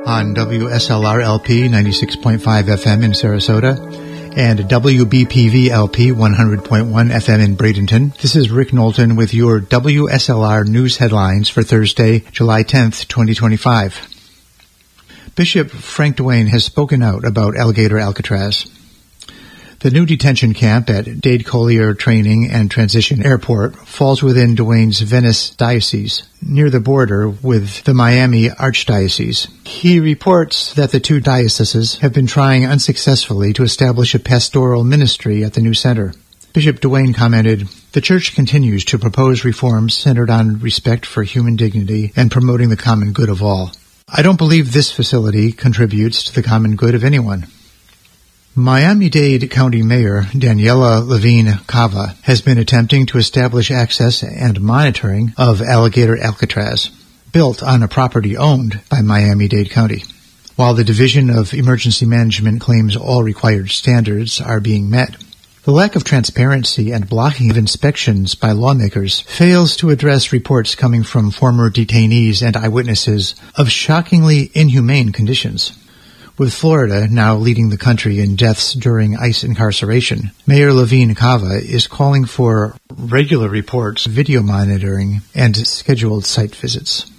on WSLR-LP 96.5 FM in Sarasota and WBPV-LP 100.1 FM in Bradenton. This is Rick Knowlton with your WSLR news headlines for Thursday, July 10th, 2025. Bishop Frank Duane has spoken out about Alligator Alcatraz. The new detention camp at Dade Collier Training and Transition Airport falls within Duane's Venice Diocese, near the border with the Miami Archdiocese. He reports that the two dioceses have been trying unsuccessfully to establish a pastoral ministry at the new center. Bishop Duane commented, "The Church continues to propose reforms centered on respect for human dignity and promoting the common good of all. I don't believe this facility contributes to the common good of anyone." Miami-Dade County Mayor Daniela Levine Cava has been attempting to establish access and monitoring of Alligator Alcatraz, built on a property owned by Miami-Dade County. While the Division of Emergency Management claims all required standards are being met, the lack of transparency and blocking of inspections by lawmakers fails to address reports coming from former detainees and eyewitnesses of shockingly inhumane conditions. With Florida now leading the country in deaths during ICE incarceration, Mayor Levine Cava is calling for regular reports, video monitoring, and scheduled site visits.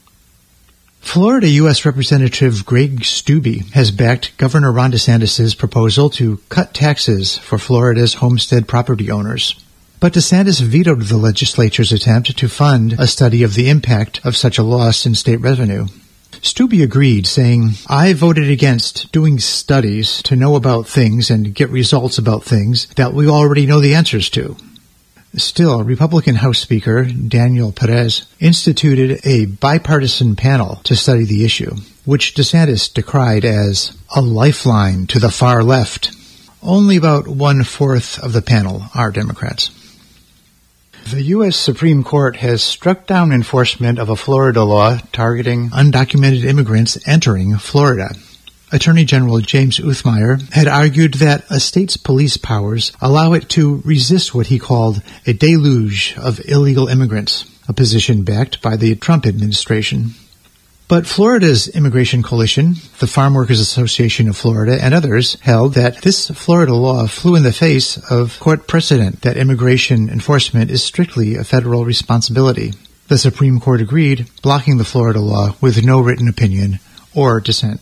Florida U.S. Representative Greg Steube has backed Governor Ron DeSantis' proposal to cut taxes for Florida's homestead property owners. But DeSantis vetoed the legislature's attempt to fund a study of the impact of such a loss in state revenue. Steube agreed, saying, "I voted against doing studies to know about things and get results about things that we already know the answers to." Still, Republican House Speaker Daniel Perez instituted a bipartisan panel to study the issue, which DeSantis decried as a lifeline to the far left. Only about 1/4 of the panel are Democrats. The U.S. Supreme Court has struck down enforcement of a Florida law targeting undocumented immigrants entering Florida. Attorney General James Uthmeier had argued that a state's police powers allow it to resist what he called a deluge of illegal immigrants, a position backed by the Trump administration. But Florida's Immigration Coalition, the Farm Workers Association of Florida, and others held that this Florida law flew in the face of court precedent that immigration enforcement is strictly a federal responsibility. The Supreme Court agreed, blocking the Florida law with no written opinion or dissent.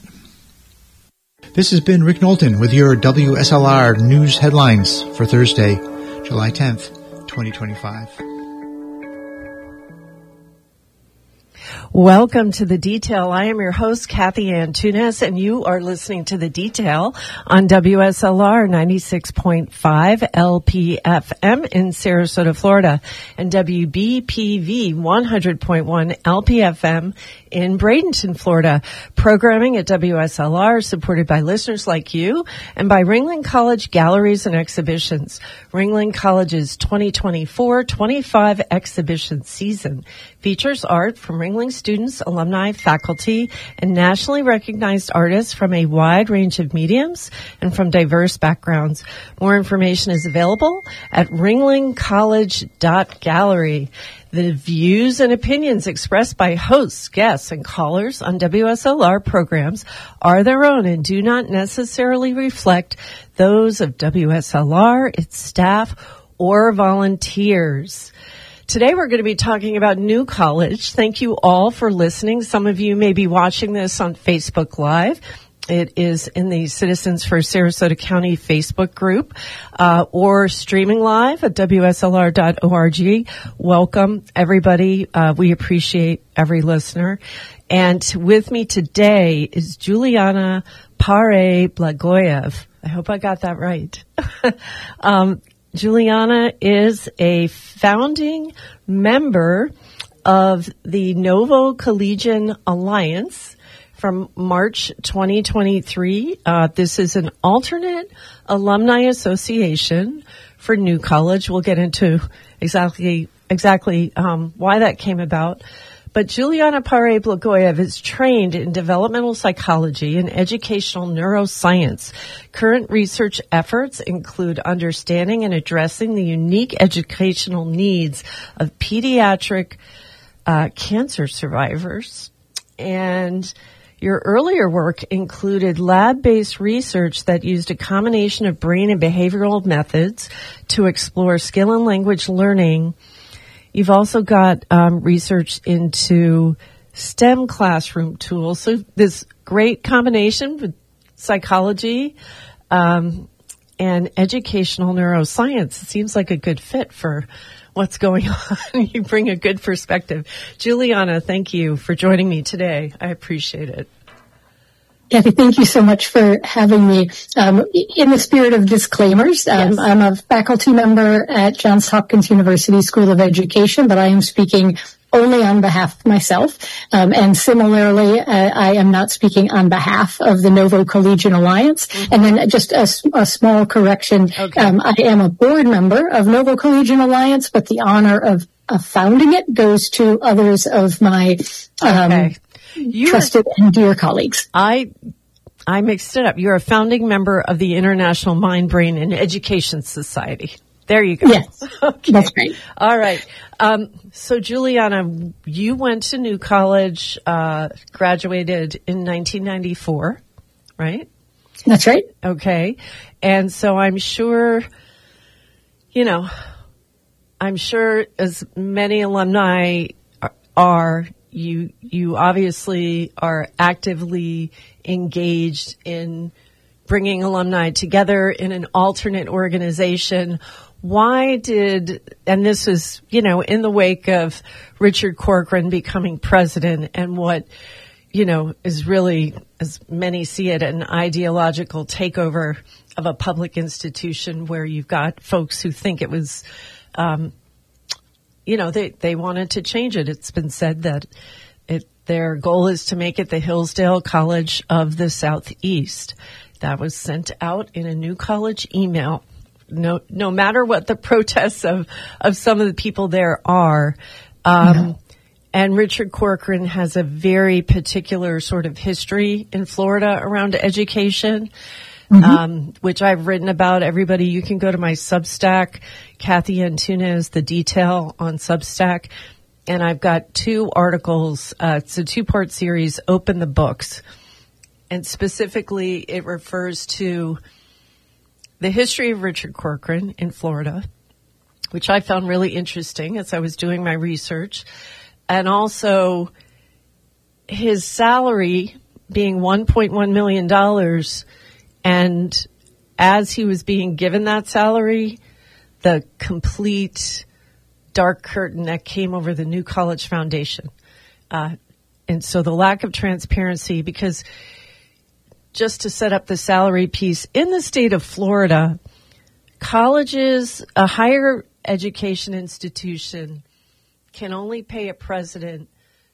This has been Rick Knowlton with your WSLR News Headlines for Thursday, July 10th, 2025. Welcome to The Detail. I am your host, Kathy Antunes, and you are listening to The Detail on WSLR 96.5 LPFM in Sarasota, Florida, and WBPV 100.1 LPFM in Bradenton, Florida. Programming at WSLR supported by listeners like you and by Ringling College Galleries and Exhibitions. Ringling College's 2024-25 exhibition season features art from Ringling students, alumni, faculty, and nationally recognized artists from a wide range of mediums and from diverse backgrounds. More information is available at ringlingcollege.gallery. The views and opinions expressed by hosts, guests, and callers on WSLR programs are their own and do not necessarily reflect those of WSLR, its staff, or volunteers. Today we're going to be talking about New College. Thank you all for listening. Some of you may be watching this on Facebook Live. It is in the Citizens for Sarasota County Facebook group, or streaming live at WSLR.org. Welcome, everybody. We appreciate every listener. And with me today is Juliana Pare-Blagoyev. I hope I got that right. Juliana is a founding member of the Novo Collegian Alliance from March 2023. This is an alternate alumni association for New College. We'll get into exactly why that came about. But Juliana Pare-Blagoyev is trained in developmental psychology and educational neuroscience. Current research efforts include understanding and addressing the unique educational needs of pediatric cancer survivors. And Your earlier work included lab-based research that used a combination of brain and behavioral methods to explore skill and language learning. You've also got research into STEM classroom tools. So this great combination with psychology and educational neuroscience. It seems like a good fit for what's going on. You bring a good perspective. Juliana, thank you for joining me today. I appreciate it. Kathy, thank you so much for having me. In the spirit of disclaimers, yes. I'm a faculty member at Johns Hopkins University School of Education, but I am speaking only on behalf of myself. And similarly, I am not speaking on behalf of the Novo Collegian Alliance. Mm-hmm. And then just a small correction. Okay. I am a board member of Novo Collegian Alliance, but the honor of founding it goes to others of my trusted and dear colleagues. I mixed it up. You're a founding member of the International Mind, Brain, and Education Society. There you go. Yes, okay. That's right. All right. So, Juliana, you went to New College, graduated in 1994, right? That's right. Okay. And so I'm sure, as many alumni are, you obviously are actively engaged in bringing alumni together in an alternate organization. Why and this is, in the wake of Richard Corcoran becoming president and what, is really, as many see it, an ideological takeover of a public institution where you've got folks who think it was, they wanted to change it. It's been said that their goal is to make it the Hillsdale College of the Southeast. That was sent out in a New College email. No matter what the protests of some of the people there are. And Richard Corcoran has a very particular sort of history in Florida around education, which I've written about. Everybody, you can go to my Substack, Kathy Antunes, the detail on Substack. And I've got 2 articles. It's a 2-part series, Open the Books. And specifically, it refers to the history of Richard Corcoran in Florida, which I found really interesting as I was doing my research, and also his salary being $1.1 million. And as he was being given that salary, the complete dark curtain that came over the New College Foundation. And so the lack of transparency, because just to set up the salary piece, in the state of Florida, colleges, a higher education institution can only pay a president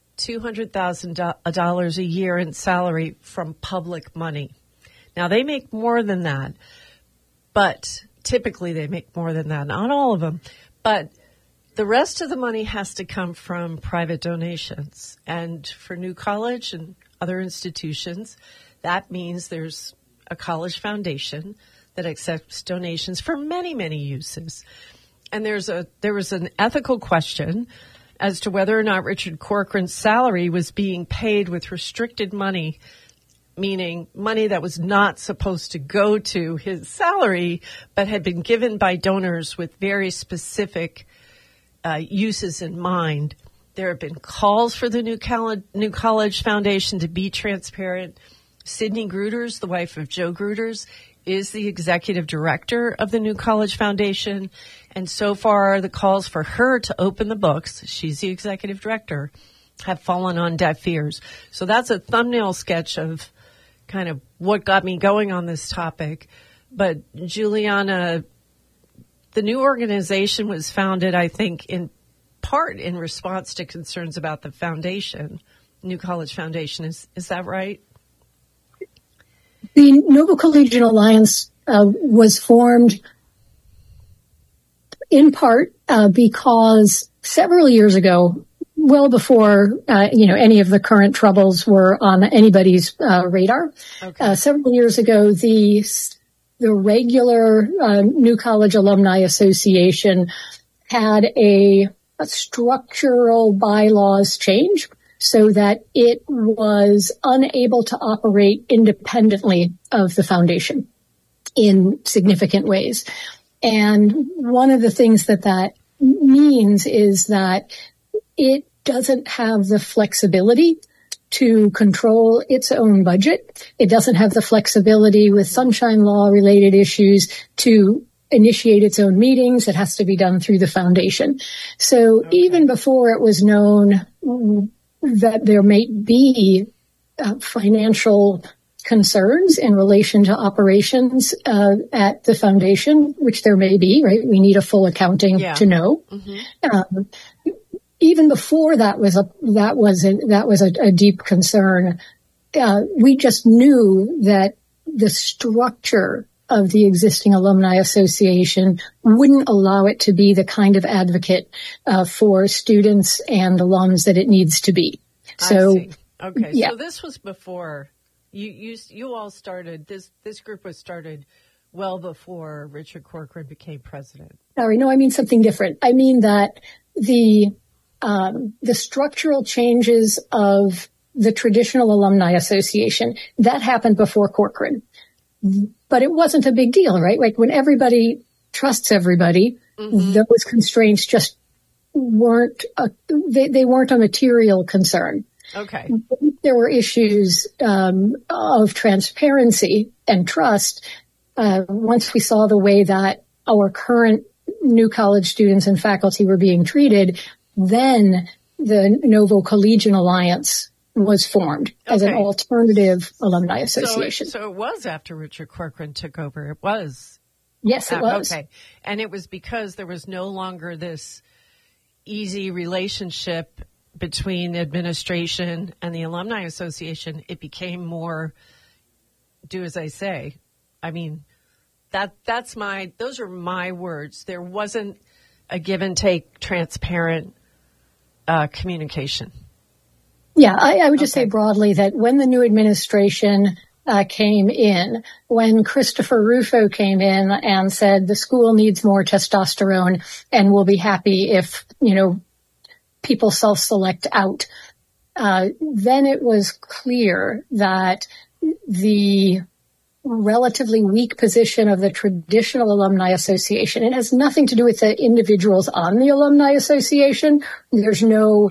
$200,000 a year in salary from public money. Now, they make more than that, but typically they make more than that. Not all of them, but the rest of the money has to come from private donations. And for New College and other institutions, that means there's a college foundation that accepts donations for many, many uses. And there was an ethical question as to whether or not Richard Corcoran's salary was being paid with restricted money, meaning money that was not supposed to go to his salary, but had been given by donors with very specific uses in mind. There have been calls for the New College Foundation to be transparent. Sydney Gruters, the wife of Joe Gruters, is the executive director of the New College Foundation. And so far, the calls for her to open the books, she's the executive director, have fallen on deaf ears. So that's a thumbnail sketch of kind of what got me going on this topic. But Juliana, the new organization was founded, I think, in part in response to concerns about the foundation, New College Foundation. Is that right? The Novo Collegian Alliance was formed in part because several years ago, well before any of the current troubles were on anybody's radar, several years ago, the regular New College Alumni Association had a structural bylaws change. so that it was unable to operate independently of the foundation in significant ways. And one of the things that means is that it doesn't have the flexibility to control its own budget. It doesn't have the flexibility with sunshine law related issues to initiate its own meetings. It has to be done through the foundation. So even before it was known that there may be financial concerns in relation to operations at the foundation, which there may be, right? We need a full accounting to know. Mm-hmm. Even before that was a deep concern. We just knew that the structure of the existing alumni association wouldn't allow it to be the kind of advocate for students and alums that it needs to be. So, I see. Okay, yeah. So this was before you all started. This group was started well before Richard Corcoran became president. Sorry, no, I mean something different. I mean that the structural changes of the traditional alumni association, that happened before Corcoran. But it wasn't a big deal, right? Like when everybody trusts everybody, those constraints just weren't, they weren't a material concern. Okay. There were issues of transparency and trust. Once we saw the way that our current new college students and faculty were being treated, then the Novo Collegian Alliance was formed as an alternative alumni association. So it was after Richard Corcoran took over. It was. Yes, it was. Okay. And it was because there was no longer this easy relationship between the administration and the alumni association. It became more do as I say. I mean, those are my words. There wasn't a give and take, transparent communication. Yeah, I would just say broadly that when the new administration came in, when Christopher Rufo came in and said the school needs more testosterone and we'll be happy if, people self-select out, then it was clear that the relatively weak position of the traditional alumni association, it has nothing to do with the individuals on the alumni association. There's no,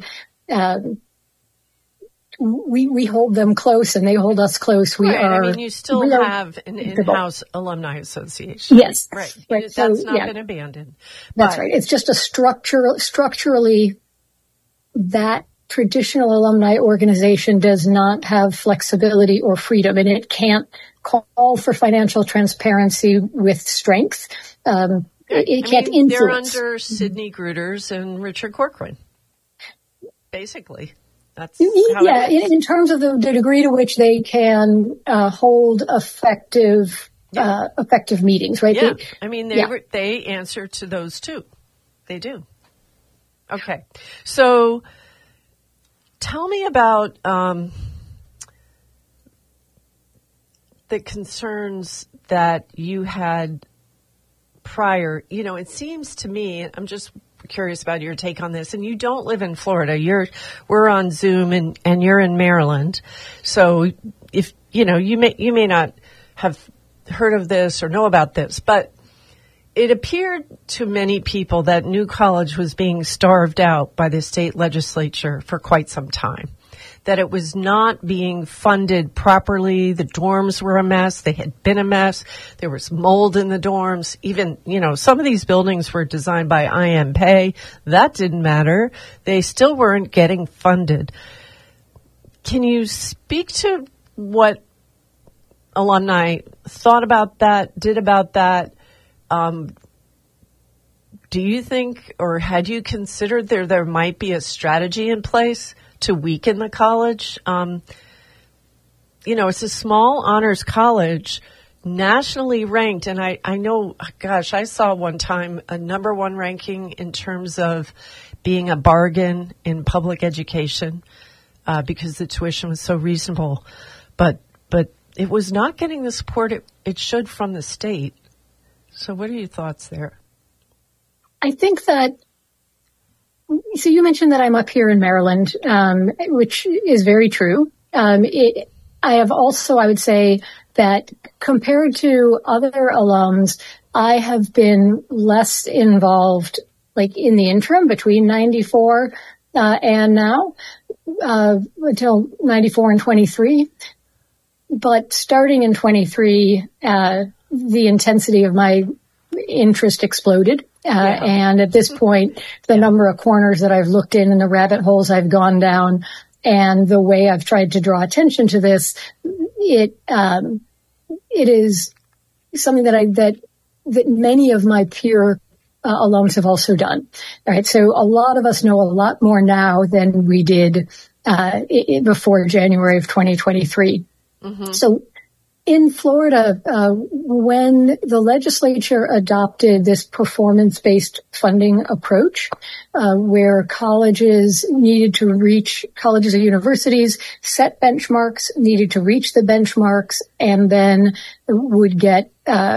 we hold them close and they hold us close. You still have an in-house alumni association. Yes. Right. Right. That's not been abandoned. That's right. It's just a structurally that traditional alumni organization does not have flexibility or freedom, and it can't call for financial transparency with strength. It can't influence. They're under Sidney Gruters and Richard Corcoran, basically. That's how it is. In terms of the degree to which they can hold effective meetings, right? Yeah. They answer to those two. They do. Okay. So tell me about the concerns that you had prior. It seems to me, I'm just curious about your take on this, and you don't live in Florida. We're on Zoom and you're in Maryland. So if, you may not have heard of this or know about this, but it appeared to many people that New College was being starved out by the state legislature for quite some time, that it was not being funded properly. The dorms were a mess. They had been a mess. There was mold in the dorms. Even, some of these buildings were designed by IMPay. That didn't matter. They still weren't getting funded. Can you speak to what alumni thought about that, did about that? Do you think, or had you considered there might be a strategy in place to weaken the college? It's a small honors college, nationally ranked, and I know, gosh, I saw one time a number one ranking in terms of being a bargain in public education, because the tuition was so reasonable, but it was not getting the support it should from the state. So what are your thoughts there? I think that So you mentioned that I'm up here in Maryland, which is very true. I have also, I would say that compared to other alums, I have been less involved, like in the interim between 94 and now, until 94 and 23. But starting in 23, the intensity of my interest exploded. And at this point, the number of corners that I've looked in and the rabbit holes I've gone down and the way I've tried to draw attention to this, it is something that many of my peer alums have also done. All right. So a lot of us know a lot more now than we did, before January of 2023. Mm-hmm. So in Florida, when the legislature adopted this performance-based funding approach, where colleges and universities set benchmarks, needed to reach the benchmarks, and then would get,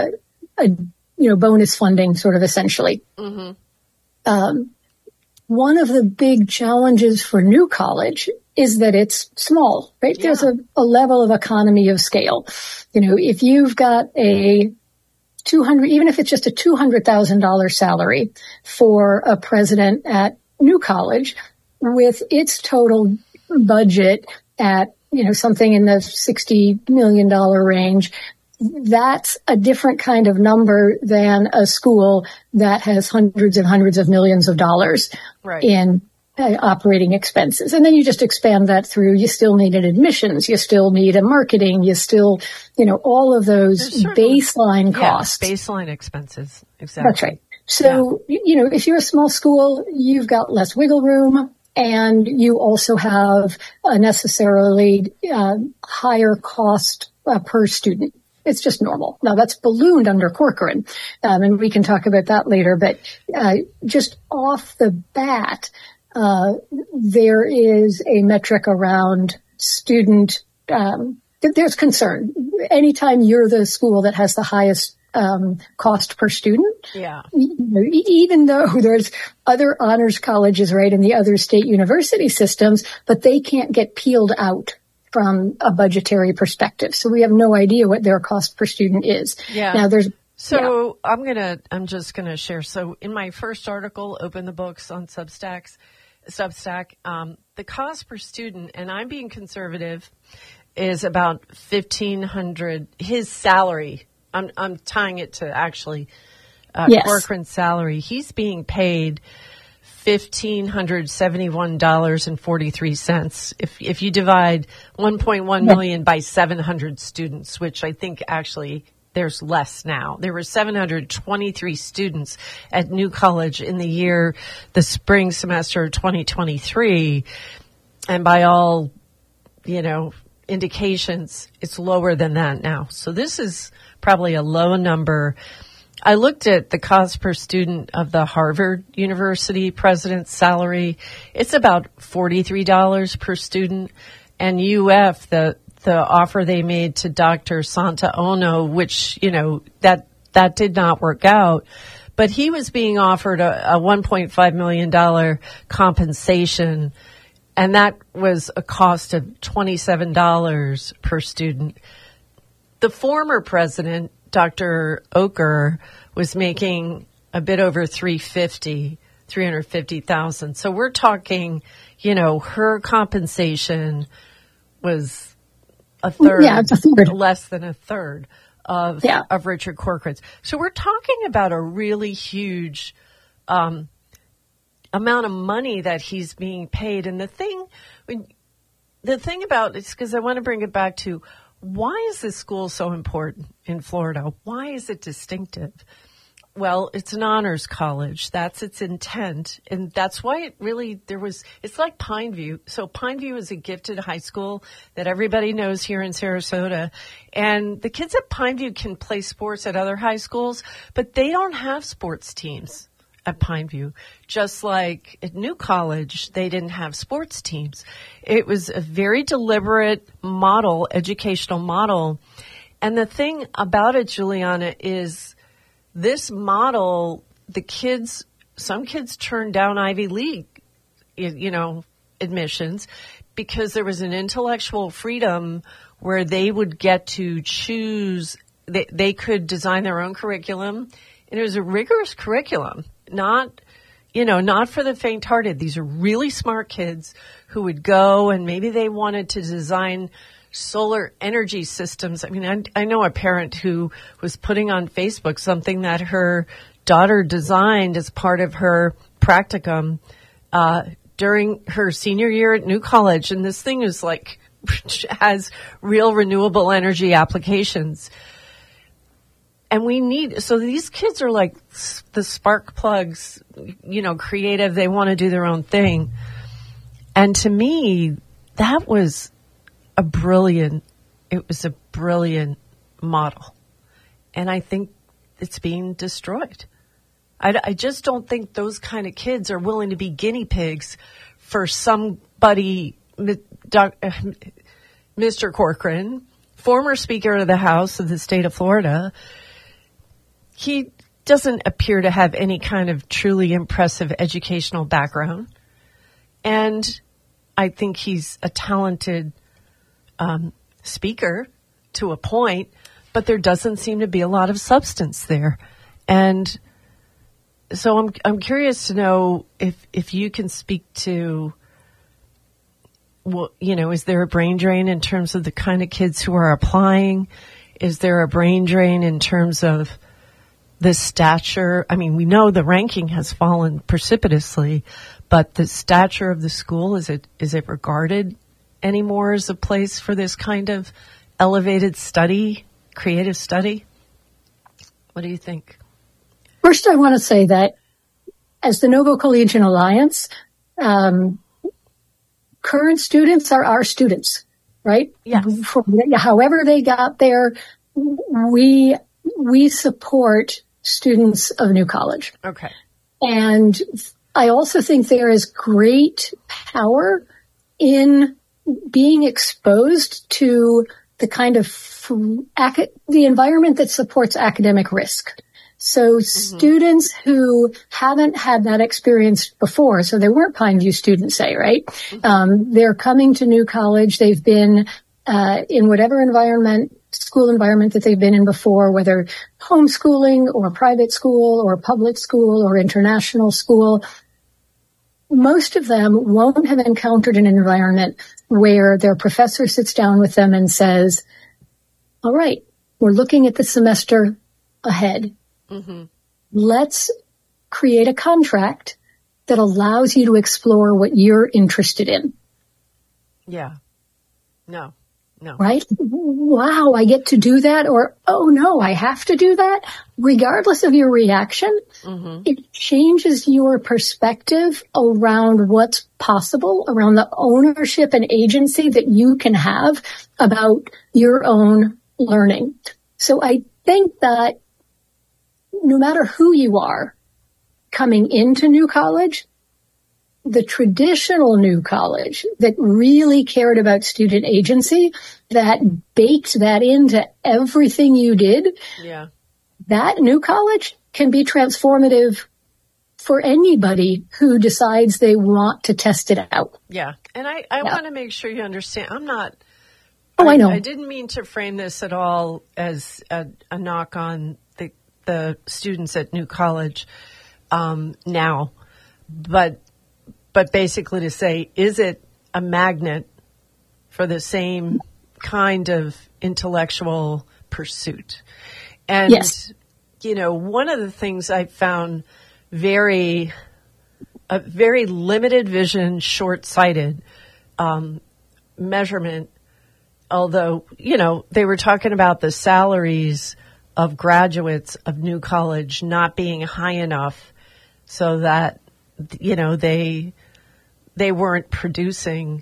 bonus funding sort of essentially. Mm-hmm. One of the big challenges for New College is that it's small, right? Yeah. There's a level of economy of scale. If you've got even if it's just a $200,000 salary for a president at New College, with its total budget at, something in the $60 million range, that's a different kind of number than a school that has hundreds and hundreds of millions of dollars in operating expenses. And then you just expand that through, you still need an admissions, you still need a marketing, you still, all of those baseline costs. Baseline expenses. Exactly. That's right. So, if you're a small school, you've got less wiggle room, and you also have a necessarily higher cost per student. It's just normal. Now that's ballooned under Corcoran, and we can talk about that later, but just off the bat, there is a metric around student, there's concern. Anytime you're the school that has the highest cost per student, even though there's other honors colleges, right, in the other state university systems, but they can't get peeled out from a budgetary perspective. So we have no idea what their cost per student is. Yeah. Now I'm just gonna share. So in my first article, Open the Books on Substack, the cost per student, and I'm being conservative, is about $1,500. His salary, I'm tying it to actually Corcoran's salary. He's being paid $1,571.43. If you divide 1.1 million by 700 students, which I think actually there's less now. There were 723 students at New College in the spring semester of 2023. And by all, indications, it's lower than that now. So this is probably a low number. I looked at the cost per student of the Harvard University president's salary. It's about $43 per student. And UF, the offer they made to Dr. Santaono, which, that did not work out. But he was being offered a $1.5 million compensation, and that was a cost of $27 per student. The former president, Dr. Oker, was making a bit over $350,000. So we're talking, her compensation was a third, less than a third of Richard Corcoran's. So we're talking about a really huge amount of money that he's being paid. And the thing about it's because I want to bring it back to, why is this school so important in Florida? Why is it distinctive? Well, it's an honors college. That's its intent. And that's why it's like Pineview. So Pineview is a gifted high school that everybody knows here in Sarasota. And the kids at Pineview can play sports at other high schools, but they don't have sports teams at Pineview. Just like at New College, they didn't have sports teams. It was a very deliberate model, educational model. And the thing about it, Juliana, is this model, some kids turned down Ivy League admissions, because there was an intellectual freedom where they would get to choose. They could design their own curriculum, and it was a rigorous curriculum, not for the faint-hearted. These are really smart kids who would go, and maybe they wanted to design solar energy systems. I mean, I know a parent who was putting on Facebook something that her daughter designed as part of her practicum during her senior year at New College, and this thing is has real renewable energy applications. And so these kids are like the spark plugs, creative. They want to do their own thing. And to me, that was a brilliant model. And I think it's being destroyed. I just don't think those kind of kids are willing to be guinea pigs for somebody, Mr. Corcoran, former Speaker of the House of the state of Florida. He doesn't appear to have any kind of truly impressive educational background. And I think he's a talented speaker to a point, but there doesn't seem to be a lot of substance there. And so I'm curious to know if you can speak to, is there a brain drain in terms of the kind of kids who are applying? Is there a brain drain in terms of the stature? I mean, we know the ranking has fallen precipitously, but the stature of the school, is it regarded anymore as a place for this kind of elevated study, creative study? What do you think? First, I want to say that as the Novo Collegian Alliance, current students are our students, right? Yes. However they got there, we support students of New College. Okay. And I also think there is great power in being exposed to the kind of the environment that supports academic risk. So students who haven't had that experience before, so they weren't Pineview students, say, right? They're coming to New College. They've been in whatever school environment that they've been in before, whether homeschooling or private school or public school or international school. Most of them won't have encountered an environment where their professor sits down with them and says, all right, we're looking at the semester ahead. Mm-hmm. Let's create a contract that allows you to explore what you're interested in. Yeah. No. Right? Wow, I get to do that, or, oh no, I have to do that. Regardless of your reaction, it changes your perspective around what's possible, around the ownership and agency that you can have about your own learning. So I think that no matter who you are coming into New College, the traditional New College that really cared about student agency, that baked that into everything you did, that New College can be transformative for anybody who decides they want to test it out. Yeah. And I want to make sure you understand, I'm not... I know. I didn't mean to frame this at all as a knock on the students at New College now, but basically to say, is it a magnet for the same kind of intellectual pursuit? And, yes. One of the things I found a very limited vision, short-sighted measurement, although, they were talking about the salaries of graduates of New College not being high enough so that, they weren't producing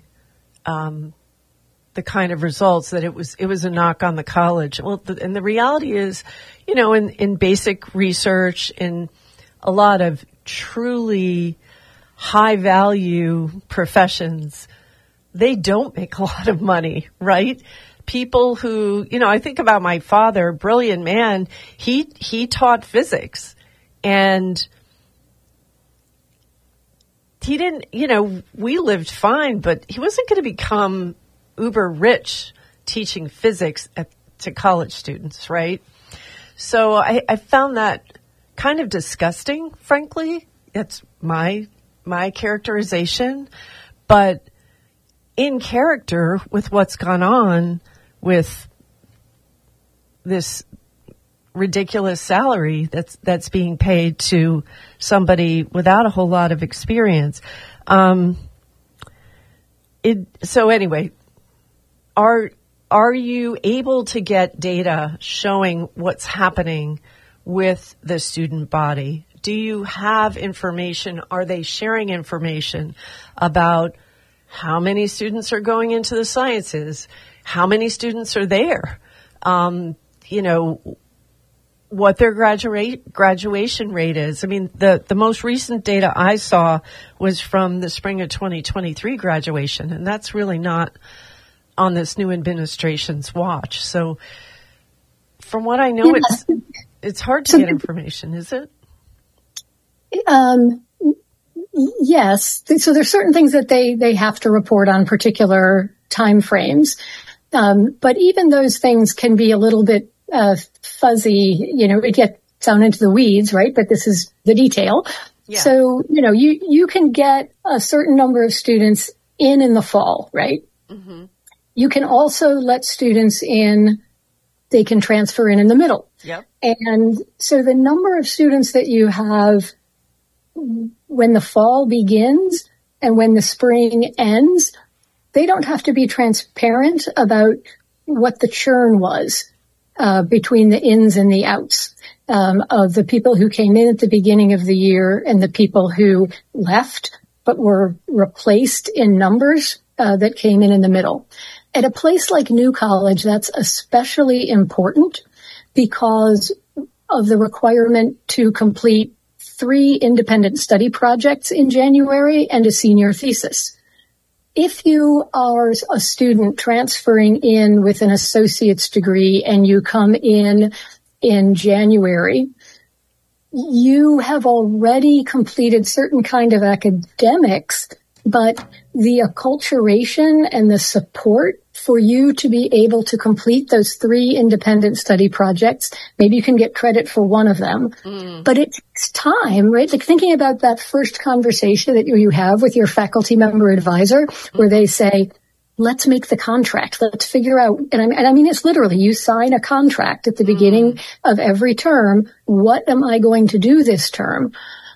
the kind of results that it was a knock on the college. Well, and the reality is, in basic research, in a lot of truly high value professions, they don't make a lot of money, right? People who, I think about my father, brilliant man, he taught physics, and he didn't, we lived fine, but he wasn't going to become uber rich teaching physics to college students, right? So I found that kind of disgusting, frankly. That's my characterization. But in character with what's gone on with this ridiculous salary that's being paid to somebody without a whole lot of experience. So anyway, are you able to get data showing what's happening with the student body? Do you have information? Are they sharing information about how many students are going into the sciences? How many students are there? What their graduation rate is. I mean, the most recent data I saw was from the spring of 2023 graduation, and that's really not on this new administration's watch. So from what I know, it's hard to get information, is it? Yes. So there's certain things that they have to report on particular time frames. But even those things can be a little bit fuzzy, it gets down into the weeds, right? But this is the detail. Yeah. So, you can get a certain number of students in the fall, right? Mm-hmm. You can also let students in, they can transfer in the middle. Yep. And so the number of students that you have when the fall begins and when the spring ends, they don't have to be transparent about what the churn was between the ins and the outs of the people who came in at the beginning of the year and the people who left but were replaced in numbers that came in the middle. At a place like New College, that's especially important because of the requirement to complete 3 independent study projects in January and a senior thesis. If you are a student transferring in with an associate's degree and you come in January, you have already completed certain kind of academics, but the acculturation and the support for you to be able to complete those 3 independent study projects, maybe you can get credit for one of them, but it takes time, right? Like thinking about that first conversation that you have with your faculty member advisor where they say, let's make the contract. Let's figure out, and I mean, it's literally, you sign a contract at the beginning of every term. What am I going to do this term?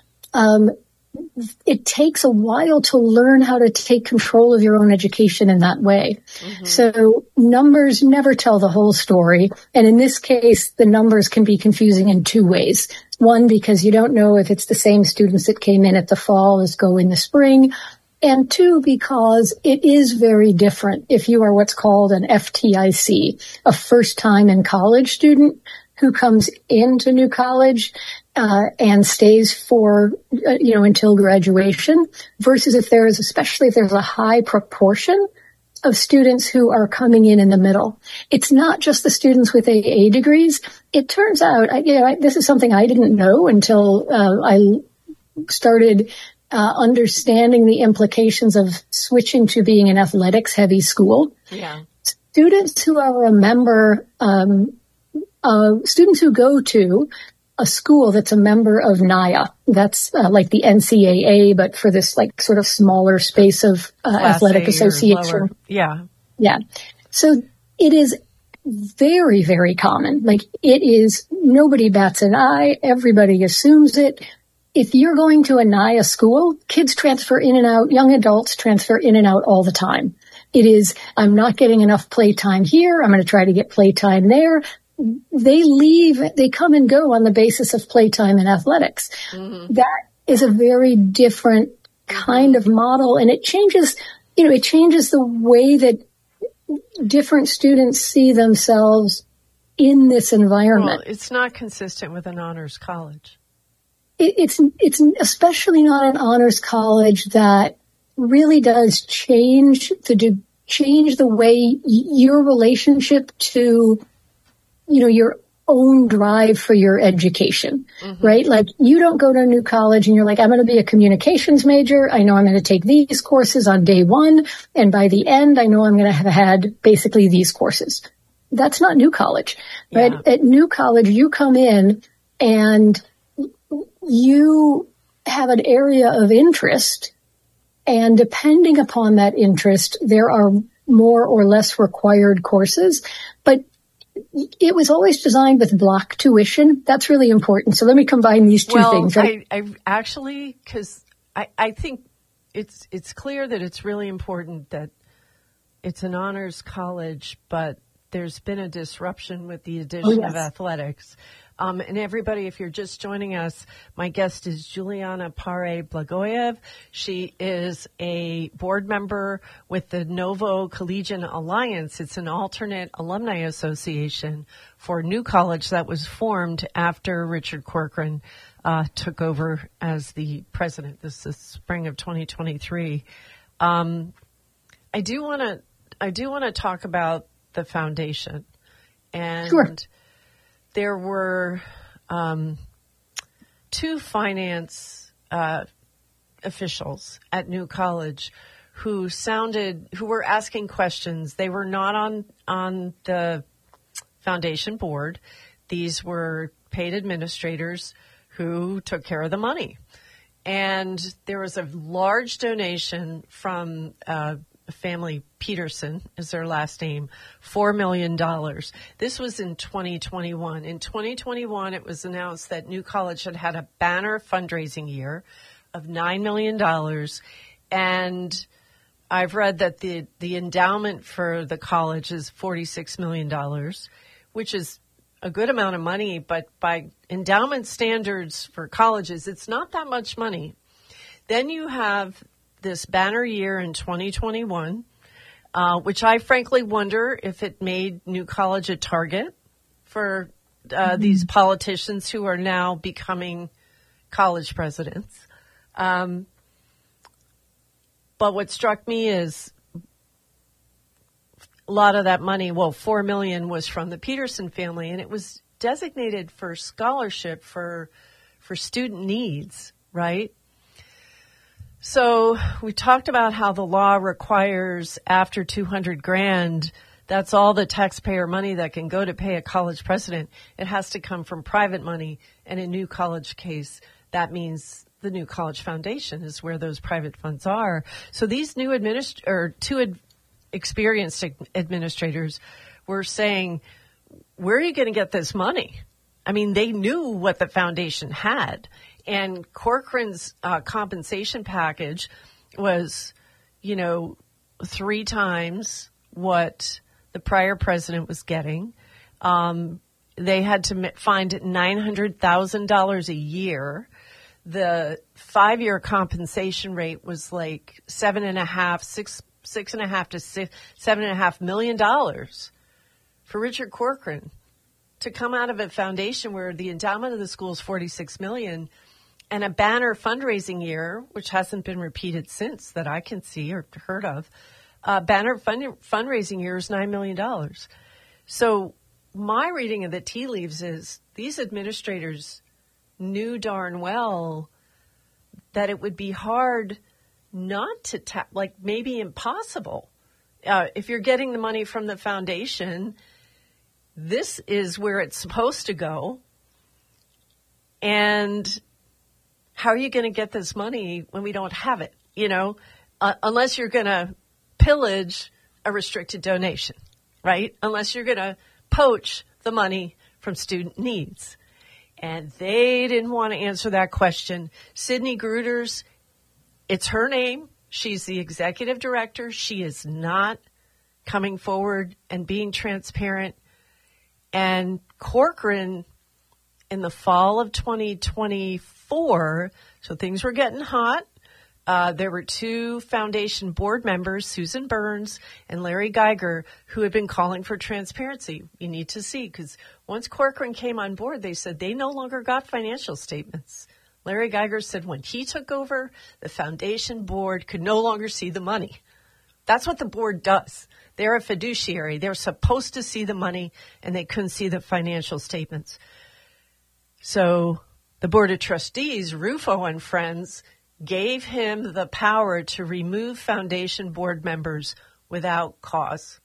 It takes a while to learn how to take control of your own education in that way. Mm-hmm. So numbers never tell the whole story. And in this case, the numbers can be confusing in 2 ways. One, because you don't know if it's the same students that came in at the fall as go in the spring. And 2, because it is very different if you are what's called an FTIC, a first time in college student who comes into New College and stays for, until graduation versus especially if there's a high proportion of students who are coming in the middle. It's not just the students with AA degrees. It turns out, this is something I didn't know until I started understanding the implications of switching to being an athletics heavy school. Yeah. Students who are a member, students who go to a school that's a member of NIA. That's like the NCAA, but for this like sort of smaller space of athletic association. Yeah. Yeah. So it is very, very common. Like it is, nobody bats an eye. Everybody assumes it. If you're going to a NIA school, kids transfer in and out, young adults transfer in and out all the time. It is, I'm not getting enough playtime here. I'm going to try to get playtime there. They come and go on the basis of playtime and athletics. Mm-hmm. That is a very different kind of model, and it changes the way that different students see themselves in this environment. Well, it's not consistent with an honors college. It's especially not an honors college that really does change the way your relationship to, your own drive for your education, right? Like you don't go to a new college and you're like, I'm going to be a communications major. I know I'm going to take these courses on day one. And by the end, I know I'm going to have had basically these courses. That's not new college, right? Yeah. At new college, you come in and you have an area of interest, and depending upon that interest, there are more or less required courses, but it was always designed with block tuition. That's really important. So let me combine these two things. Right? I actually, because I think it's clear that it's really important that it's an honors college, but there's been a disruption with the addition of athletics. And everybody, if you're just joining us, my guest is Juliana Pare Blagojev. She is a board member with the Novo Collegian Alliance. It's an alternate alumni association for New College that was formed after Richard Corcoran took over as the president. This is spring of 2023. I do want to talk about the foundation, and sure. There were two finance officials at New College who were asking questions. They were not on the foundation board. These were paid administrators who took care of the money. And there was a large donation from family Peterson is their last name, $4 million. This was in 2021. In 2021, it was announced that New College had a banner fundraising year of $9 million. And I've read that the endowment for the college is $46 million, which is a good amount of money, but by endowment standards for colleges, it's not that much money. Then you have this banner year in 2021, which I frankly wonder if it made New College a target for these politicians who are now becoming college presidents. But what struck me is a lot of that money, $4 million was from the Peterson family, and it was designated for scholarship for student needs, right? So we talked about how the law requires after $200,000, that's all the taxpayer money that can go to pay a college president. It has to come from private money. And in New College case, that means the New College Foundation is where those private funds are. So these new experienced administrators were saying, where are you going to get this money? I mean, they knew what the foundation had. And Corcoran's compensation package was, 3 times what the prior president was getting. They had to find $900,000 a year. The 5-year compensation rate was like $6.5 to $7.5 million for Richard Corcoran to come out of a foundation where the endowment of the school is $46 million. And a banner fundraising year, which hasn't been repeated since that I can see or heard of, banner fundraising year is $9 million. So my reading of the tea leaves is these administrators knew darn well that it would be hard not to maybe impossible. If you're getting the money from the foundation, this is where it's supposed to go. And how are you going to get this money when we don't have it? Unless you're going to pillage a restricted donation, right? Unless you're going to poach the money from student needs. And they didn't want to answer that question. Sydney Gruters, it's her name. She's the executive director. She is not coming forward and being transparent. And Corcoran, in the fall of 2024, so things were getting hot. There were 2 foundation board members, Susan Burns and Larry Geiger, who had been calling for transparency. You need to see, because once Corcoran came on board, they said they no longer got financial statements. Larry Geiger said when he took over, the foundation board could no longer see the money. That's what the board does. They're a fiduciary. They're supposed to see the money, and they couldn't see the financial statements. So the Board of Trustees, Rufo and Friends, gave him the power to remove foundation board members without cause.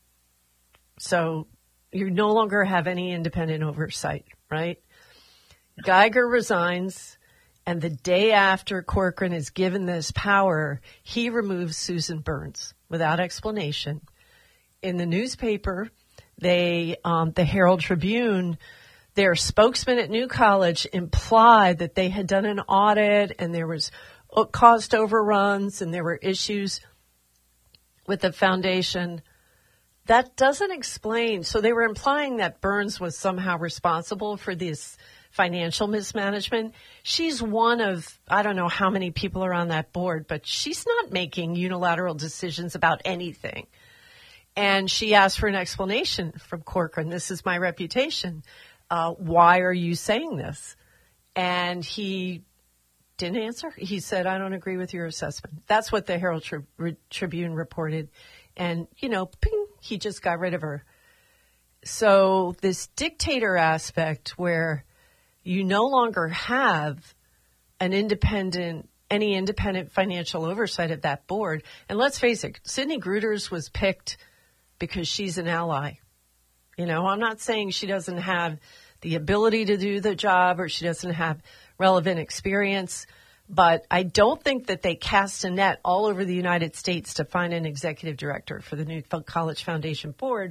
So you no longer have any independent oversight, right? Geiger resigns, and the day after Corcoran is given this power, he removes Susan Burns without explanation. In the newspaper, the Herald Tribune, their spokesman at New College implied that they had done an audit and there was cost overruns and there were issues with the foundation. That doesn't explain. So they were implying that Burns was somehow responsible for this financial mismanagement. She's one of, I don't know how many people are on that board, but she's not making unilateral decisions about anything. And she asked for an explanation from Corcoran. This is my reputation. Why are you saying this? And he didn't answer. He said, I don't agree with your assessment. That's what the Herald Tribune reported. And, ping, he just got rid of her. So this dictator aspect where you no longer have any independent financial oversight of that board. And let's face it, Sidney Gruters was picked because she's an ally. I'm not saying she doesn't have the ability to do the job or she doesn't have relevant experience, but I don't think that they cast a net all over the United States to find an executive director for the New College Foundation Board.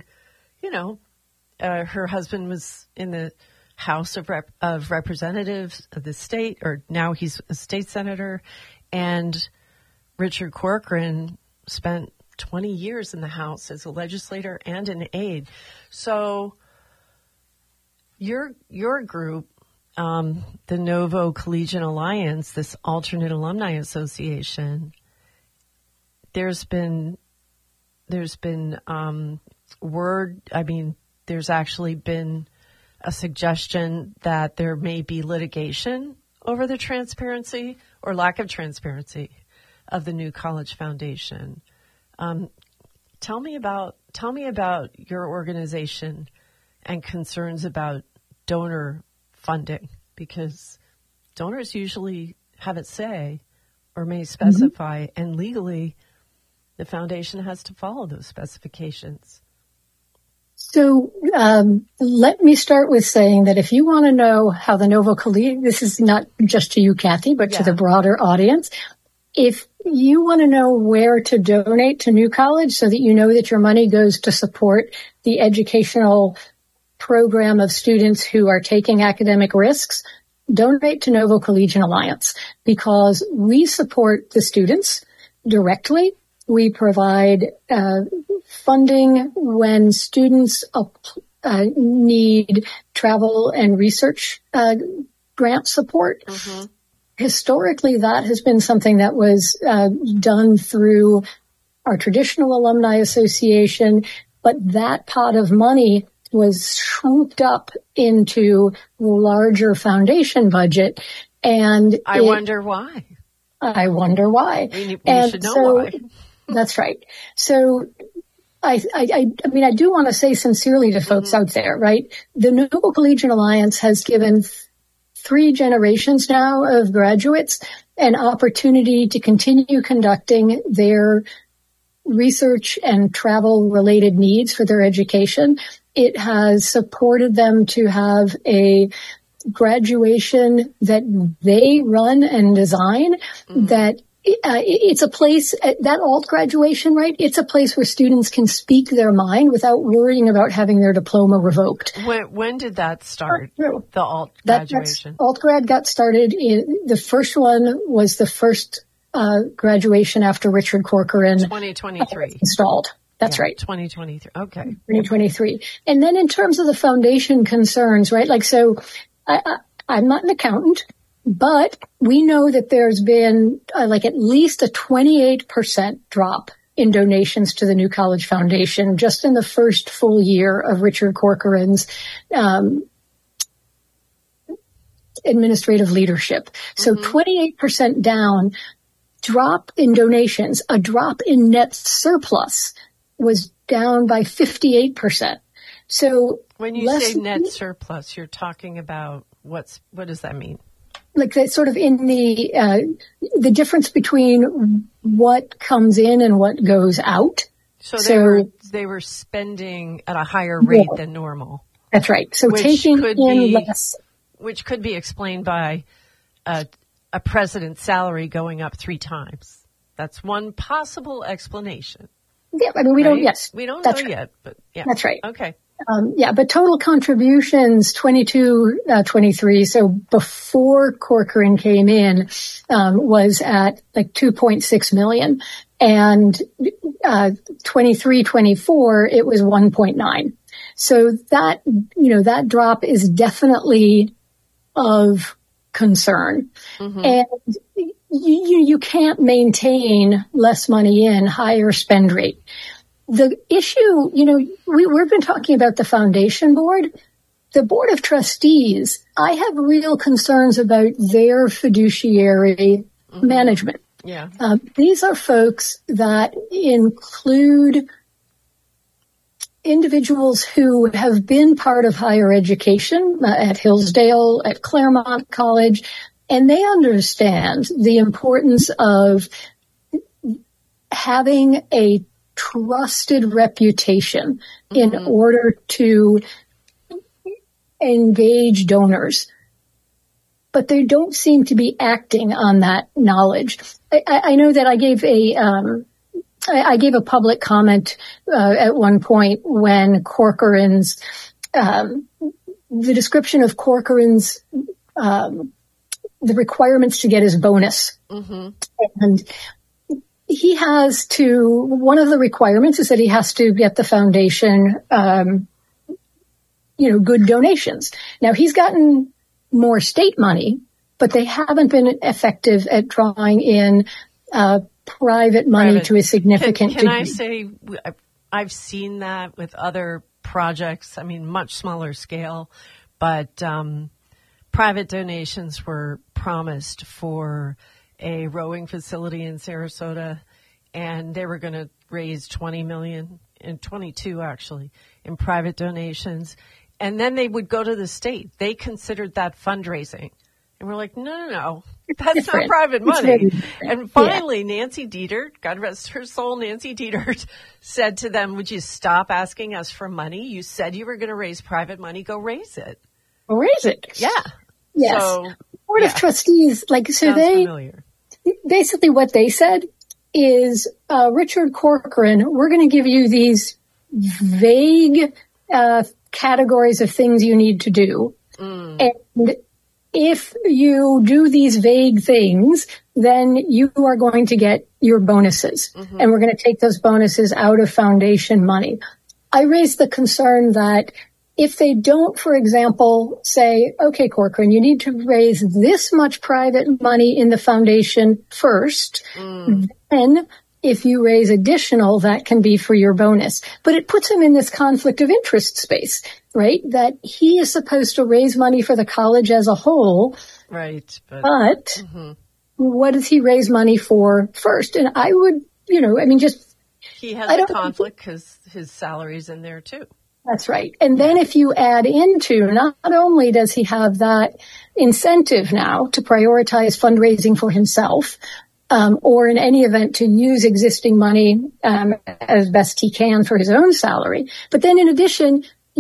Her husband was in the House of Representatives of the state, or now he's a state senator, and Richard Corcoran spent 20 years in the House as a legislator and an aide. So your group, the Novo Collegiate Alliance, this alternate alumni association, there's actually been a suggestion that there may be litigation over the transparency or lack of transparency of the New College Foundation. Tell me about your organization and concerns about donor funding, because donors usually have a say or may specify, and legally the foundation has to follow those specifications. So let me start with saying that if you want to know how the Novo Collegiate, this is not just to you, Kathy, but to the broader audience, if you want to know where to donate to New College so that you know that your money goes to support the educational program of students who are taking academic risks, donate to Novo Collegiate Alliance, because we support the students directly. We provide funding when students need travel and research grant support. Mm-hmm. Historically, that has been something that was done through our traditional alumni association, but that pot of money was swooped up into the larger foundation budget. And I wonder why. We should know why. That's right. So I do want to say sincerely to folks out there, right? The Novo Collegiate Alliance has given 3 generations now of graduates an opportunity to continue conducting their research and travel related needs for their education. It has supported them to have a graduation that they run and design, that it's a place, that alt graduation, right? It's a place where students can speak their mind without worrying about having their diploma revoked. When did that start? The alt graduation? Alt grad got started the first one was the first graduation after Richard Corcoran 2023 installed. That's right. 2023. Okay. 2023. And then in terms of the foundation concerns, right? I'm not an accountant, but we know that there's been at least a 28% drop in donations to the New College Foundation just in the first full year of Richard Corcoran's administrative leadership. So 28% down drop in donations, a drop in net surplus was down by 58%. So when you say net surplus, you're talking about what does that mean? Like that sort of in the difference between what comes in and what goes out. So they were spending at a higher rate than normal. That's right. So taking in less. Which could be explained by a president's salary going up 3 times. That's one possible explanation. Yeah, I mean, we don't know yet, but yeah. That's right. Okay. But total contributions 22-23, so before Corcoran came in, was at like 2.6 million, and 23-24 it was 1.9. So that, that drop is definitely of concern. Mm-hmm. And you can't maintain less money in, higher spend rate. The issue, we've been talking about the foundation board. The board of trustees, I have real concerns about their fiduciary management. Yeah. These are folks that include individuals who have been part of higher education at Hillsdale, at Claremont College, and they understand the importance of having a trusted reputation in order to engage donors. But they don't seem to be acting on that knowledge. I know that I gave a public comment at one point when Corcoran's the description of Corcoran's the requirements to get his bonus. Mm-hmm. And he has to, one of the requirements is that he has to get the foundation, good donations. Now he's gotten more state money, but they haven't been effective at drawing in, private money to a significant degree. Can I say, I've seen that with other projects, much smaller scale, but, private donations were promised for a rowing facility in Sarasota, and they were going to raise 20 million and 22 actually in private donations. And then they would go to the state. They considered that fundraising. And we're like, no, that's not private money. And finally, Nancy Dietert, God rest her soul, Nancy Dietert said to them, would you stop asking us for money? You said you were going to raise private money. Go raise it. Go raise it. Yeah. Yes. So, Board of Trustees, basically what they said is, Richard Corcoran, we're going to give you these vague, categories of things you need to do. And if you do these vague things, then you are going to get your bonuses. Mm-hmm. And we're going to take those bonuses out of foundation money. I raised the concern that if they don't, for example, say, okay, Corcoran, you need to raise this much private money in the foundation first, then if you raise additional, that can be for your bonus. But it puts him in this conflict of interest space, right? That he is supposed to raise money for the college as a whole. Right. But what does he raise money for first? And I would, he has a conflict because his salary's in there too. That's right. And then if you add into, not only does he have that incentive now to prioritize fundraising for himself, or in any event to use existing money, as best he can for his own salary. But then in addition,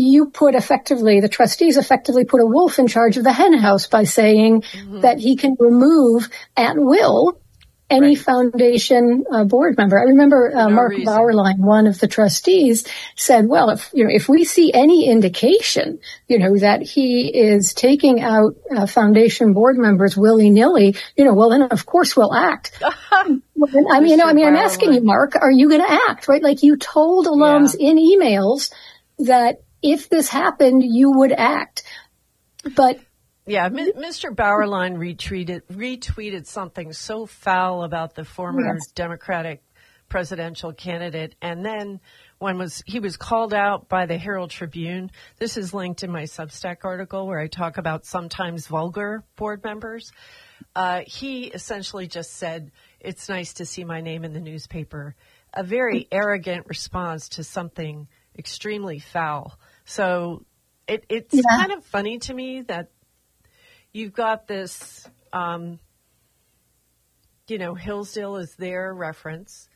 the trustees effectively put a wolf in charge of the hen house by saying that he can remove at will any foundation board member. I remember Mark Bauerlein, one of the trustees, said, well, if we see any indication, that he is taking out foundation board members willy-nilly, well, then of course we'll act. I'm asking you, Mark, are you going to act, right? Like you told alums in emails that if this happened, you would act. But yeah, Mr. Bauerlein retweeted something so foul about the former Democratic presidential candidate. And then he was called out by the Herald Tribune. This is linked in my Substack article where I talk about sometimes vulgar board members. He essentially just said, it's nice to see my name in the newspaper. A very arrogant response to something extremely foul. So it's kind of funny to me that you've got this, Hillsdale is their reference.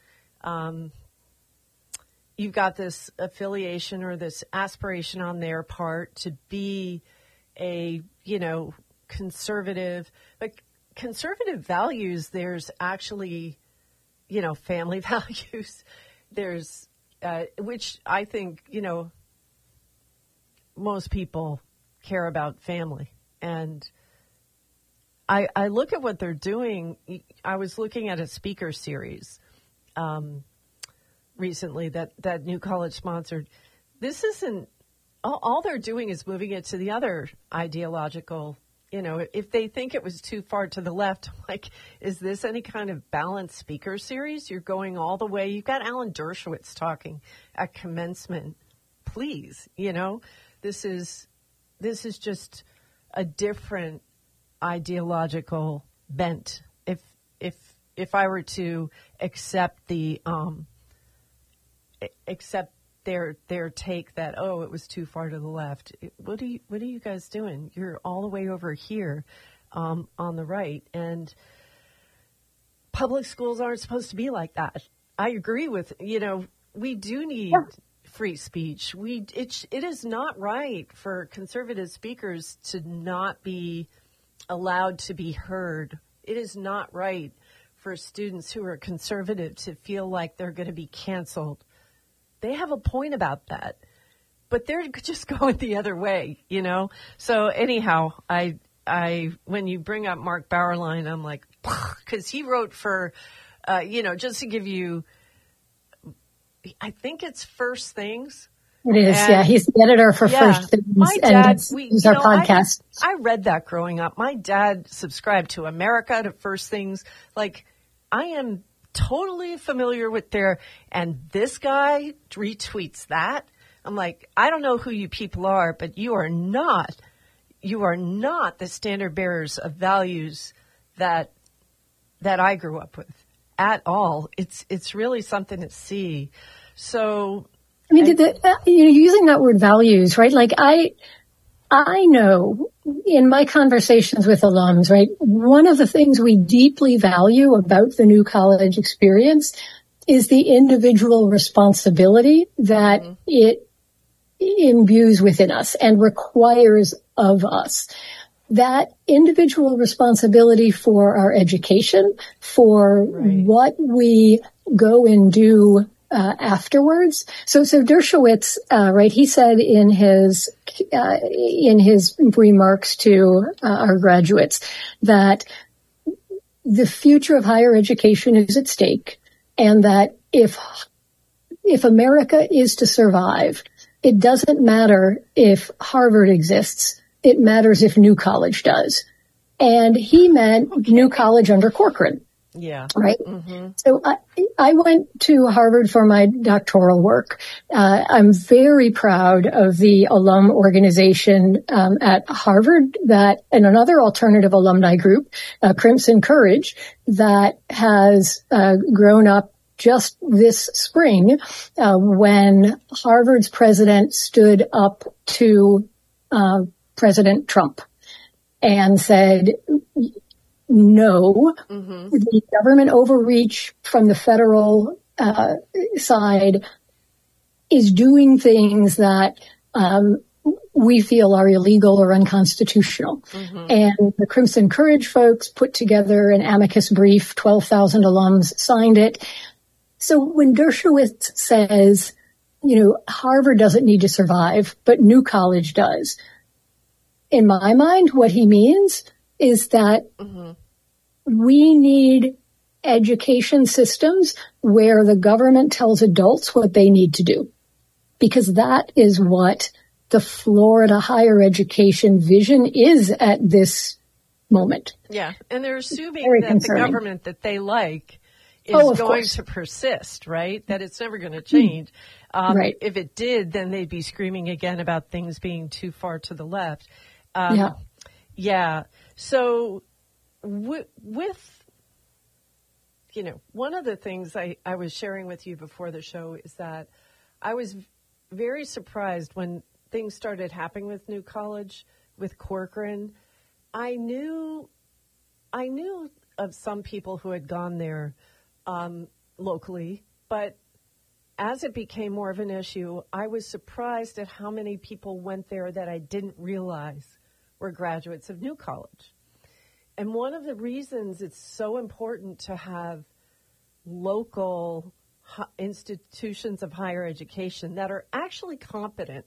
You've got this affiliation or this aspiration on their part to be a, conservative, but conservative values, there's actually, family values. There's, which I think, most people care about family. And I look at what they're doing. I was looking at a speaker series recently that New College sponsored. This isn't, all they're doing is moving it to the other ideological, if they think it was too far to the left, I'm like, is this any kind of balanced speaker series? You're going all the way. You've got Alan Dershowitz talking at commencement. Please, this is just a different ideological bent. If I were to accept their take that, it was too far to the left. What are you guys doing? You're all the way over here on the right, and public schools aren't supposed to be like that. I agree with, we do need free speech. It is not right for conservative speakers to not be allowed to be heard. It is not right for students who are conservative to feel like they're going to be canceled. They have a point about that, but they're just going the other way, So anyhow, I when you bring up Mark Bauerlein, I'm like, because he wrote for, just to give you, I think it's First Things. It is, yeah. He's the editor for First Things. My dad, he's our podcast. I read that growing up. My dad subscribed to America, to First Things. Like, I am totally familiar with and this guy retweets that. I'm like, I don't know who you people are, but you are not the standard bearers of values that I grew up with at all. It's really something to see. So, I mean, using that word values, right? Like I know in my conversations with alums, right, one of the things we deeply value about the New College experience is the individual responsibility that it imbues within us and requires of us. That individual responsibility for our education, for what we go and do afterwards. So Dershowitz, he said in his remarks to our graduates that the future of higher education is at stake, and that if America is to survive, it doesn't matter if Harvard exists. It matters if New College does. And he meant New College under Corcoran. Yeah. Right. Mm-hmm. So I went to Harvard for my doctoral work. I'm very proud of the alum organization at Harvard and another alternative alumni group, Crimson Courage, that has grown up just this spring when Harvard's president stood up to President Trump and said, no, the government overreach from the federal side is doing things that we feel are illegal or unconstitutional. And the Crimson Courage folks put together an amicus brief, 12,000 alums signed it. So when Dershowitz says, Harvard doesn't need to survive, but New College does, in my mind, what he means is that we need education systems where the government tells adults what they need to do, because that is what the Florida higher education vision is at this moment. Yeah, and they're assuming that the government that they like is going to persist, right? That it's never going to change. Right. If it did, then they'd be screaming again about things being too far to the left. Yeah. So with one of the things I was sharing with you before the show is that I was very surprised when things started happening with New College, with Corcoran. I knew of some people who had gone there locally, but as it became more of an issue, I was surprised at how many people went there that I didn't realize were graduates of New College. And one of the reasons it's so important to have local institutions of higher education that are actually competent,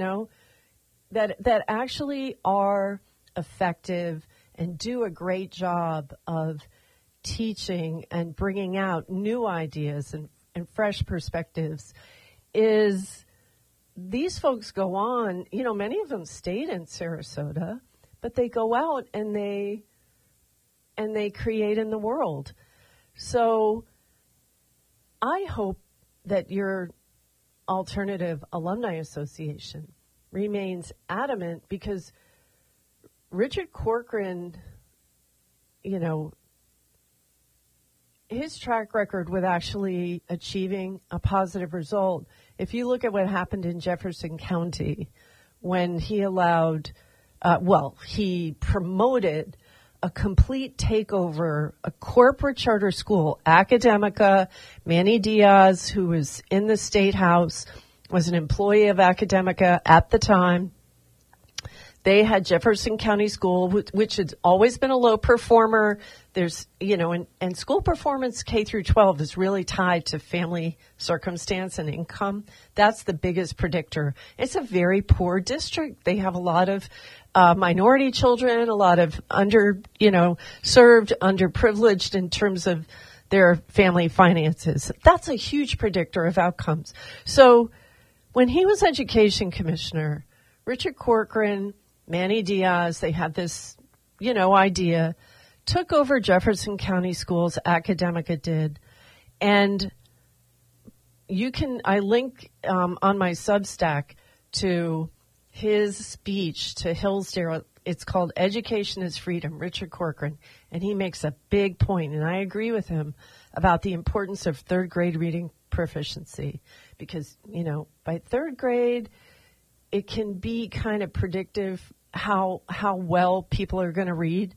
that actually are effective and do a great job of teaching and bringing out new ideas and fresh perspectives, is these folks go on, many of them stayed in Sarasota, but they go out and they create in the world. So I hope that your Alternative Alumni Association remains adamant, because Richard Corcoran, his track record with actually achieving a positive result, if you look at what happened in Jefferson County when he allowed, he promoted a complete takeover, a corporate charter school, Academica. Manny Diaz, who was in the State House, was an employee of Academica at the time. They had Jefferson County School, which had always been a low performer. There's, and school performance K through 12 is really tied to family circumstance and income. That's the biggest predictor. It's a very poor district. They have a lot of minority children, a lot of served, underprivileged in terms of their family finances. That's a huge predictor of outcomes. So when he was education commissioner, Richard Corcoran, Manny Diaz, they had this, idea, took over Jefferson County Schools, Academica did, and I link on my Substack to his speech to Hillsdale. It's called Education is Freedom, Richard Corcoran, and he makes a big point, and I agree with him about the importance of third grade reading proficiency, because, by third grade, it can be kind of predictive how well people are going to read.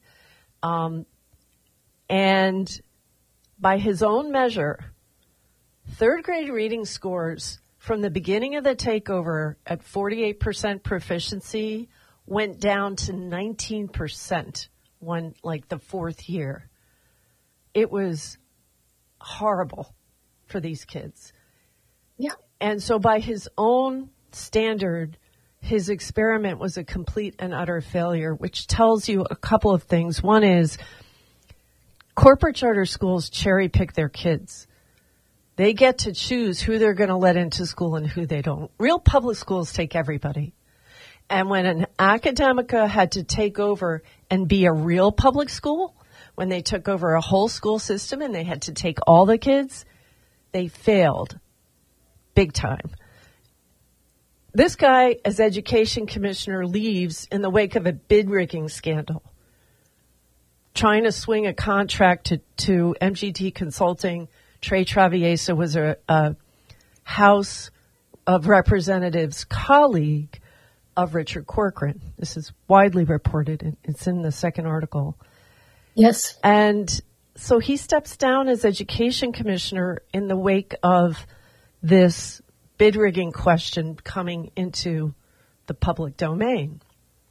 And by his own measure, third grade reading scores from the beginning of the takeover at 48% proficiency went down to 19% the fourth year. It was horrible for these kids. Yeah. And so by his own standard, his experiment was a complete and utter failure, which tells you a couple of things. One is corporate charter schools cherry pick their kids. They get to choose who they're going to let into school and who they don't. Real public schools take everybody. And when an Academica had to take over and be a real public school, when they took over a whole school system and they had to take all the kids, they failed big time. This guy, as education commissioner, leaves in the wake of a bid rigging scandal, trying to swing a contract to MGT Consulting. Trey Traviesa was a House of Representatives colleague of Richard Corcoran. This is widely reported. It's in the second article. Yes. And so he steps down as education commissioner in the wake of this bid rigging question coming into the public domain.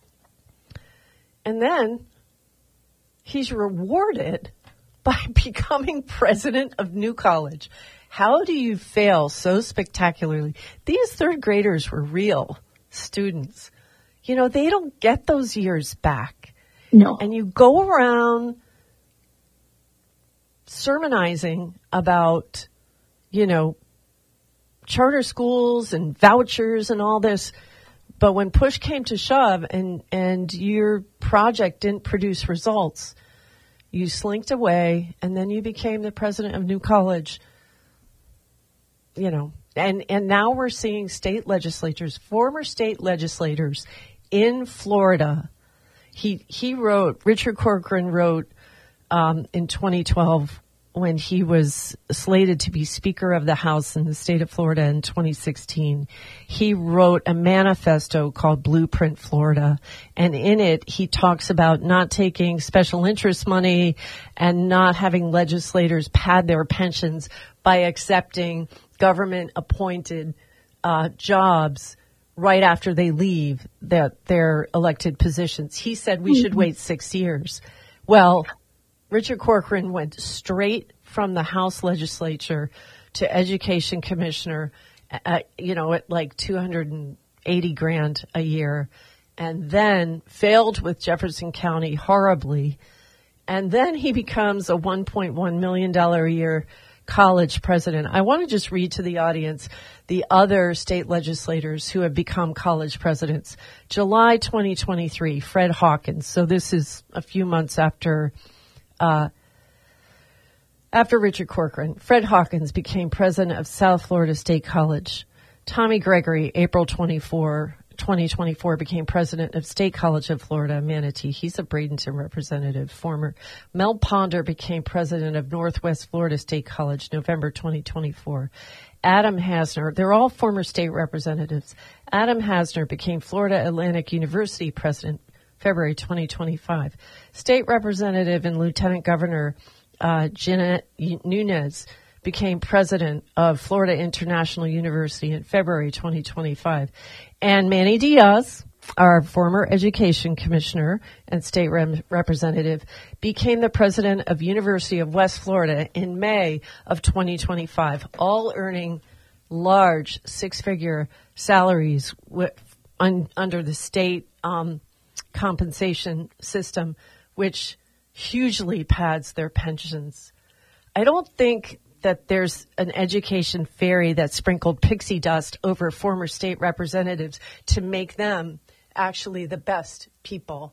And then he's rewarded by becoming president of New College. How do you fail so spectacularly? These third graders were real students. They don't get those years back. No. And you go around sermonizing about, charter schools and vouchers and all this. But when push came to shove and your project didn't produce results, you slinked away, and then you became the president of New College. And now we're seeing state legislators, former state legislators in Florida. Richard Corcoran wrote in 2012 when he was slated to be Speaker of the House in the state of Florida in 2016, he wrote a manifesto called Blueprint Florida. And in it, he talks about not taking special interest money and not having legislators pad their pensions by accepting government-appointed jobs right after they leave their elected positions. He said we should wait 6 years. Well, Richard Corcoran went straight from the House legislature to education commissioner, at like $280,000 a year, and then failed with Jefferson County horribly. And then he becomes a $1.1 million a year college president. I want to just read to the audience the other state legislators who have become college presidents. July 2023, Fred Hawkins. So this is a few months after Richard Corcoran. Fred Hawkins became president of South Florida State College. Tommy Gregory, April 2024, became president of State College of Florida, Manatee. He's a Bradenton representative, former. Mel Ponder became president of Northwest Florida State College, November 2024. Adam Hasner, they're all former state representatives. Adam Hasner became Florida Atlantic University president, February 2025. State Representative and Lieutenant Governor Jeanette Nunez became president of Florida International University in February 2025. And Manny Diaz, our former education commissioner and state representative, became the president of University of West Florida in May of 2025, all earning large six-figure salaries under the state compensation system, which hugely pads their pensions. I don't think that there's an education fairy that sprinkled pixie dust over former state representatives to make them actually the best people.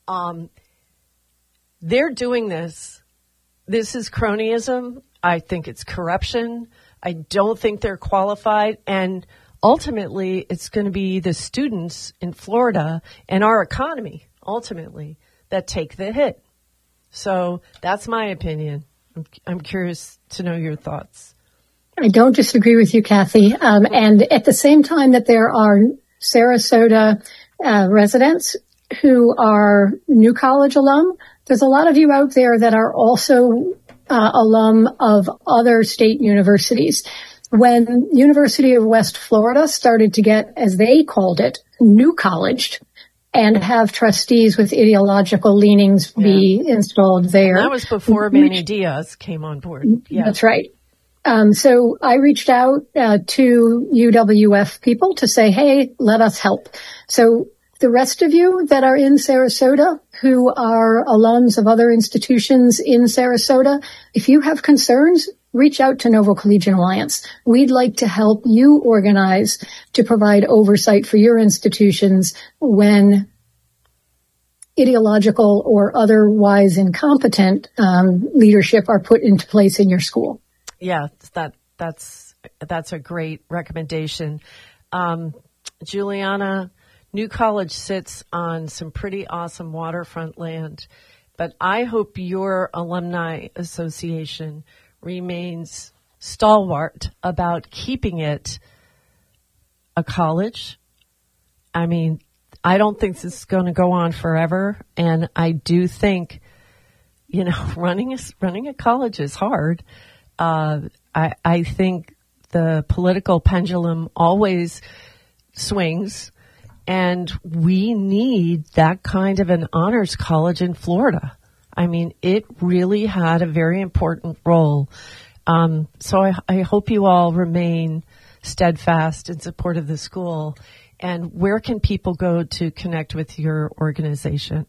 They're doing this. This is cronyism. I think it's corruption. I don't think they're qualified. And ultimately, it's going to be the students in Florida and our economy, ultimately, that take the hit. So that's my opinion. I'm curious to know your thoughts. I don't disagree with you, Kathy. And at the same time that there are Sarasota residents who are New College alum, there's a lot of you out there that are also alum of other state universities. When University of West Florida started to get, as they called it, new colleged, and have trustees with ideological leanings be installed there. And that was before Manny Diaz came on board. Yeah. That's right. So I reached out to UWF people to say, hey, let us help. So the rest of you that are in Sarasota who are alums of other institutions in Sarasota, if you have concerns, reach out to Novo Collegiate Alliance. We'd like to help you organize to provide oversight for your institutions when ideological or otherwise incompetent leadership are put into place in your school. Yeah, that's a great recommendation. Juliana, New College sits on some pretty awesome waterfront land, but I hope your alumni association remains stalwart about keeping it a college. I mean, I don't think this is going to go on forever, and I do think, running a college is hard. I think the political pendulum always swings, and we need that kind of an honors college in Florida. I mean, it really had a very important role. So I hope you all remain steadfast in support of the school. And where can people go to connect with your organization?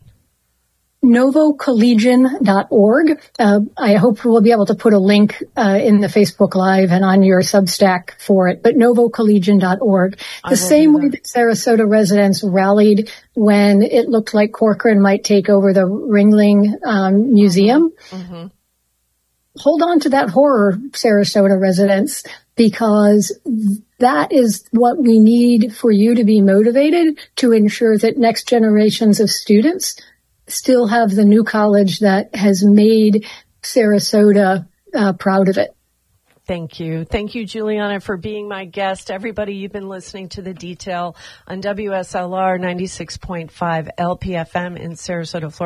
NovoCollegian.org. I hope we'll be able to put a link in the Facebook Live and on your Substack for it, but NovoCollegian.org. The same way that Sarasota residents rallied when it looked like Corcoran might take over the Ringling Museum. Mm-hmm. Hold on to that horror, Sarasota residents, because that is what we need for you to be motivated to ensure that next generations of students still have the new college that has made Sarasota proud of it. Thank you. Thank you, Juliana, for being my guest. Everybody, you've been listening to The Detail on WSLR 96.5 LPFM in Sarasota, Florida.